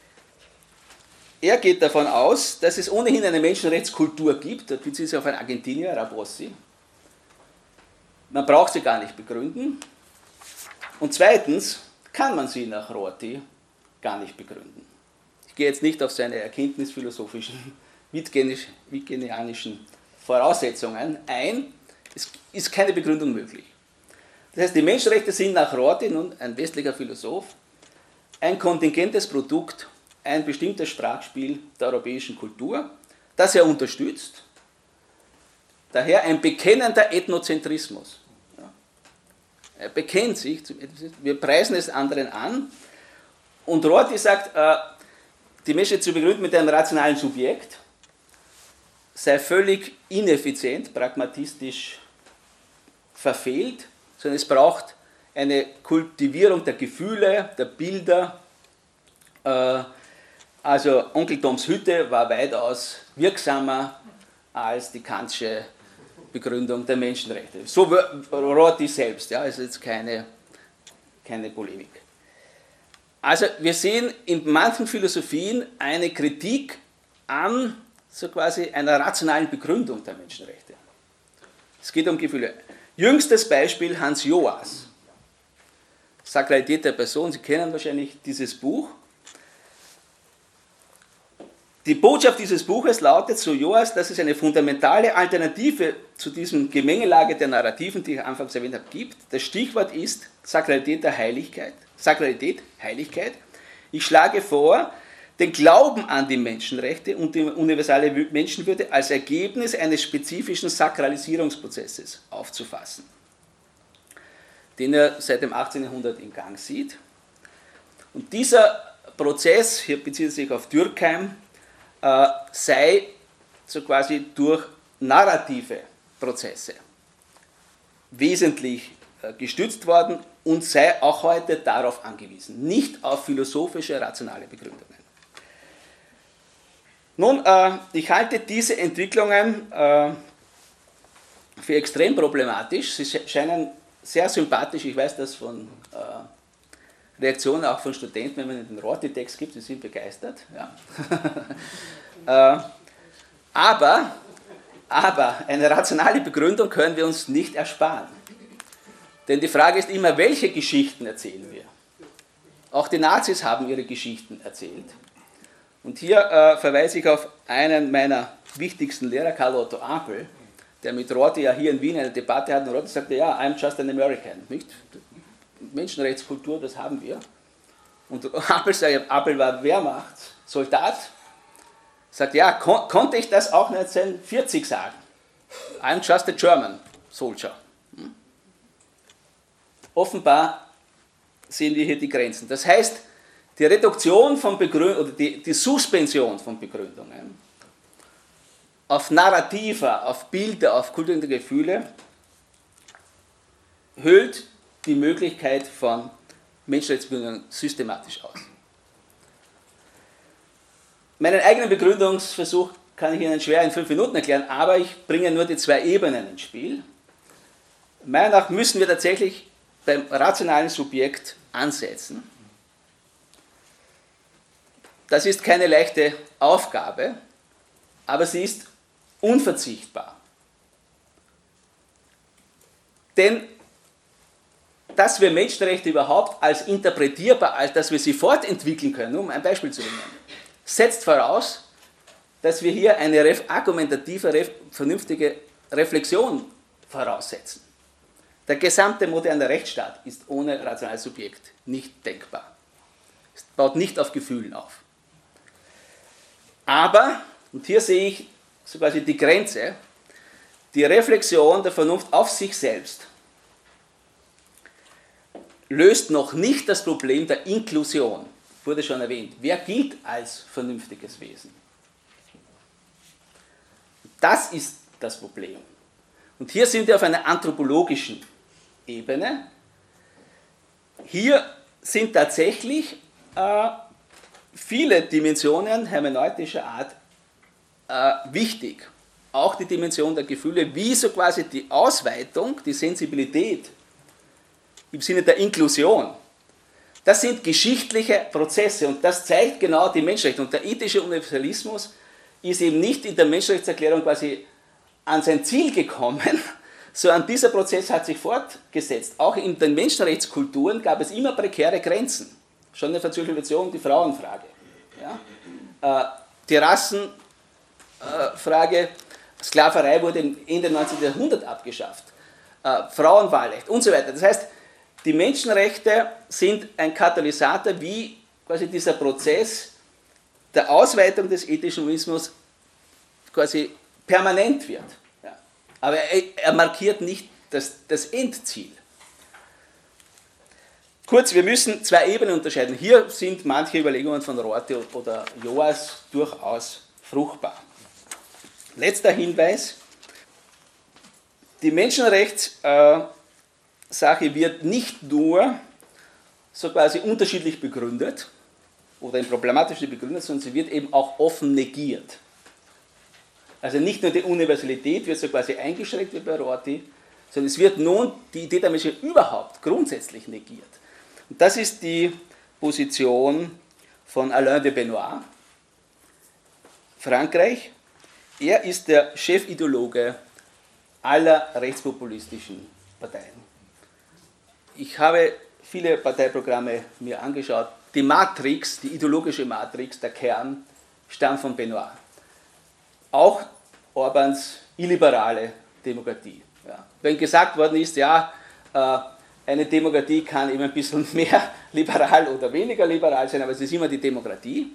Er geht davon aus, dass es ohnehin eine Menschenrechtskultur gibt, da bezieht sich auf einen Argentinier, Rabossi. Man braucht sie gar nicht begründen. Und zweitens kann man sie nach Rorty gar nicht begründen. Ich gehe jetzt nicht auf seine erkenntnisphilosophischen, wittgensteinianischen Voraussetzungen ein. Es ist keine Begründung möglich. Das heißt, die Menschenrechte sind nach Rorty, nun ein westlicher Philosoph, ein kontingentes Produkt, ein bestimmtes Sprachspiel der europäischen Kultur, das er unterstützt. Daher ein bekennender Ethnozentrismus. Er bekennt sich, wir preisen es anderen an. Und Rorty sagt, die Menschheit zu begründen mit einem rationalen Subjekt sei völlig ineffizient, pragmatistisch verfehlt, sondern es braucht eine Kultivierung der Gefühle, der Bilder. Also Onkel Toms Hütte war weitaus wirksamer als die kantische Begründung der Menschenrechte. So Rorty selbst, ja, ist jetzt keine, keine Polemik. Also wir sehen in manchen Philosophien eine Kritik an so quasi einer rationalen Begründung der Menschenrechte. Es geht um Gefühle. Jüngstes Beispiel Hans Joas, Sakralität der Person. Sie kennen wahrscheinlich dieses Buch. Die Botschaft dieses Buches lautet, so Joas, dass es eine fundamentale Alternative zu diesem Gemengelage der Narrativen, die ich anfangs erwähnt habe, gibt. Das Stichwort ist Sakralität der Heiligkeit. Sakralität, Heiligkeit. Ich schlage vor, den Glauben an die Menschenrechte und die universale Menschenwürde als Ergebnis eines spezifischen Sakralisierungsprozesses aufzufassen, den er seit dem achtzehnten Jahrhundert in Gang sieht. Und dieser Prozess, hier bezieht er sich auf Durkheim, äh, sei so quasi durch narrative Prozesse wesentlich äh, gestützt worden und sei auch heute darauf angewiesen, nicht auf philosophische, rationale Begründungen. Nun, äh, ich halte diese Entwicklungen äh, für extrem problematisch. Sie scheinen sehr sympathisch, ich weiß das von äh, Reaktionen auch von Studenten, wenn man den Rorty-Text gibt, sie sind begeistert. Ja. äh, aber, aber eine rationale Begründung können wir uns nicht ersparen. Denn die Frage ist immer, welche Geschichten erzählen wir? Auch die Nazis haben ihre Geschichten erzählt. Und hier äh, verweise ich auf einen meiner wichtigsten Lehrer, Karl Otto Apel, der mit Rorty ja hier in Wien eine Debatte hat. Und Rorty sagte, ja, I'm just an American. Nicht? Menschenrechtskultur, das haben wir. Und Apel, sagt, Apel war Wehrmachtssoldat, sagt, ja, kon konnte ich das auch neunzehnhundertvierzig sagen? I'm just a German soldier. Hm? Offenbar sehen wir hier die Grenzen. Das heißt, die Reduktion von Begründungen, oder die, die Suspension von Begründungen auf Narrativa, auf Bilder, auf kulturelle Gefühle höhlt die Möglichkeit von Menschenrechtsbegründungen systematisch aus. Meinen eigenen Begründungsversuch kann ich Ihnen schwer in fünf Minuten erklären, aber ich bringe nur die zwei Ebenen ins Spiel. Meiner Meinung nach müssen wir tatsächlich beim rationalen Subjekt ansetzen. Das ist keine leichte Aufgabe, aber sie ist unverzichtbar. Denn dass wir Menschenrechte überhaupt als interpretierbar, als dass wir sie fortentwickeln können, um ein Beispiel zu nennen, setzt voraus, dass wir hier eine ref argumentative, ref vernünftige Reflexion voraussetzen. Der gesamte moderne Rechtsstaat ist ohne rationales Subjekt nicht denkbar. Es baut nicht auf Gefühlen auf. Aber, und hier sehe ich so quasi die Grenze, die Reflexion der Vernunft auf sich selbst löst noch nicht das Problem der Inklusion. Wurde schon erwähnt. Wer gilt als vernünftiges Wesen? Das ist das Problem. Und hier sind wir auf einer anthropologischen Ebene. Hier sind tatsächlich äh, viele Dimensionen hermeneutischer Art äh, wichtig. Auch die Dimension der Gefühle, wie so quasi die Ausweitung, die Sensibilität im Sinne der Inklusion. Das sind geschichtliche Prozesse und das zeigt genau die Menschenrechte. Und der ethische Universalismus ist eben nicht in der Menschenrechtserklärung quasi an sein Ziel gekommen, sondern dieser Prozess hat sich fortgesetzt. Auch in den Menschenrechtskulturen gab es immer prekäre Grenzen. Schon in der französischen Revolution die Frauenfrage. Ja? Äh, die Rassenfrage, äh, Sklaverei wurde Ende neunzehnten Jahrhundert abgeschafft. Äh, Frauenwahlrecht und so weiter. Das heißt, die Menschenrechte sind ein Katalysator, wie quasi dieser Prozess der Ausweitung des ethischen Humanismus quasi permanent wird. Ja. Aber er, er markiert nicht das, das Endziel. Kurz, wir müssen zwei Ebenen unterscheiden. Hier sind manche Überlegungen von Rorty oder Joas durchaus fruchtbar. Letzter Hinweis. Die Menschenrechtssache äh, wird nicht nur so quasi unterschiedlich begründet oder in problematische begründet, sondern sie wird eben auch offen negiert. Also nicht nur die Universalität wird so quasi eingeschränkt wie bei Rorty, sondern es wird nun die Idee der Menschheit überhaupt grundsätzlich negiert. Und das ist die Position von Alain de Benoit, Frankreich. Er ist der Chefideologe aller rechtspopulistischen Parteien. Ich habe viele Parteiprogramme mir angeschaut. Die Matrix, die ideologische Matrix, der Kern, stammt von Benoit. Auch Orbáns illiberale Demokratie. Ja. Wenn gesagt worden ist, ja, eine Demokratie kann eben ein bisschen mehr liberal oder weniger liberal sein, aber es ist immer die Demokratie,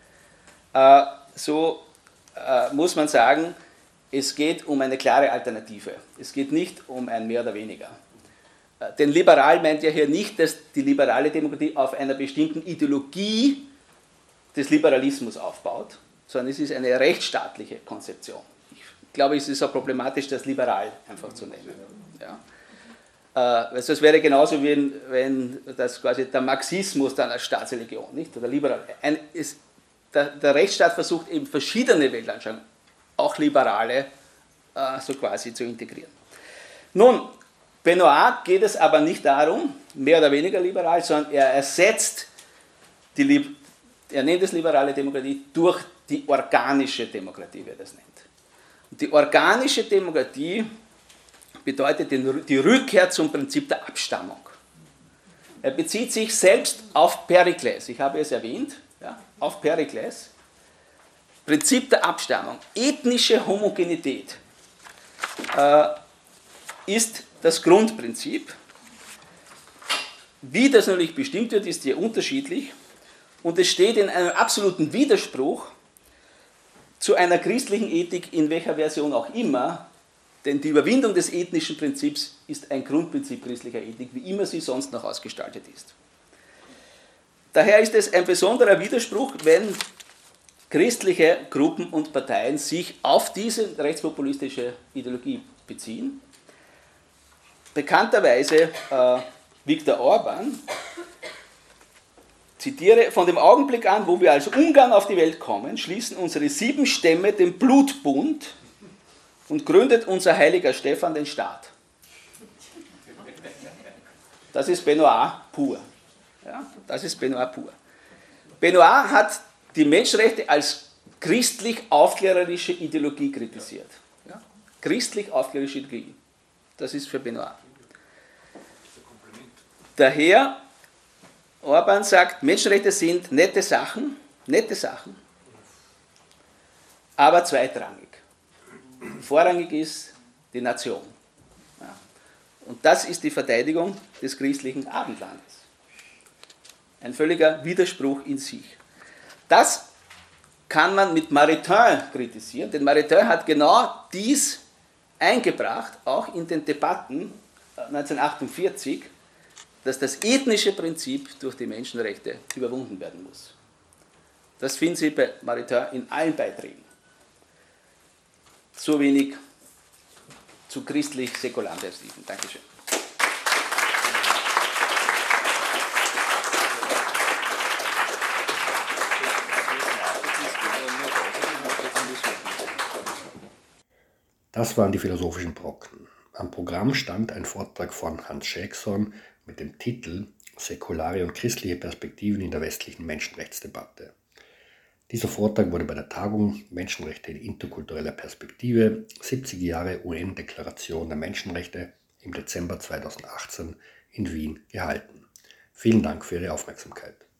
so muss man sagen, es geht um eine klare Alternative. Es geht nicht um ein mehr oder weniger. Denn liberal meint ja hier nicht, dass die liberale Demokratie auf einer bestimmten Ideologie des Liberalismus aufbaut, sondern es ist eine rechtsstaatliche Konzeption. Ich glaube, es ist auch problematisch, das liberal einfach zu nennen. Ja. Äh, das wäre genauso, wie wenn das quasi der Marxismus dann als Staatsreligion, nicht? Oder liberal. Ein, ist, der, der Rechtsstaat versucht eben verschiedene Weltanschauungen, auch liberale, äh, so quasi zu integrieren. Nun, Benoit geht es aber nicht darum, mehr oder weniger liberal, sondern er ersetzt, die, er nennt es liberale Demokratie, durch die organische Demokratie, wie er das nennt. Und die organische Demokratie bedeutet die Rückkehr zum Prinzip der Abstammung. Er bezieht sich selbst auf Perikles, ich habe es erwähnt, ja, auf Perikles. Prinzip der Abstammung, ethnische Homogenität äh, ist das Grundprinzip. Wie das natürlich bestimmt wird, ist hier unterschiedlich und es steht in einem absoluten Widerspruch zu einer christlichen Ethik, in welcher Version auch immer, denn die Überwindung des ethnischen Prinzips ist ein Grundprinzip christlicher Ethik, wie immer sie sonst noch ausgestaltet ist. Daher ist es ein besonderer Widerspruch, wenn christliche Gruppen und Parteien sich auf diese rechtspopulistische Ideologie beziehen. Bekannterweise äh, Viktor Orban, zitiere, von dem Augenblick an, wo wir als Ungarn auf die Welt kommen, schließen unsere sieben Stämme den Blutbund und gründet unser heiliger Stephan den Staat. Das ist Benoit pur. Ja, das ist Benoit pur. Benoit hat die Menschenrechte als christlich-aufklärerische Ideologie kritisiert. Ja? Christlich-aufklärerische Ideologie. Das ist für Benoit. Daher, Orban sagt, Menschenrechte sind nette Sachen, nette Sachen, aber zweitrangig. Vorrangig ist die Nation. Ja? Und das ist die Verteidigung des christlichen Abendlandes. Ein völliger Widerspruch in sich. Das kann man mit Maritain kritisieren, denn Maritain hat genau dies eingebracht, auch in den Debatten neunzehnhundertachtundvierzig, dass das ethnische Prinzip durch die Menschenrechte überwunden werden muss. Das finden Sie bei Maritain in allen Beiträgen. So wenig zu christlich-säkularen Perspektiven. Dankeschön. Das waren die philosophischen Brocken. Am Programm stand ein Vortrag von Hans Schelkshorn mit dem Titel Säkulare und christliche Perspektiven in der westlichen Menschenrechtsdebatte. Dieser Vortrag wurde bei der Tagung Menschenrechte in interkultureller Perspektive, siebzig Jahre U N-Deklaration der Menschenrechte im Dezember zweitausendachtzehn in Wien gehalten. Vielen Dank für Ihre Aufmerksamkeit.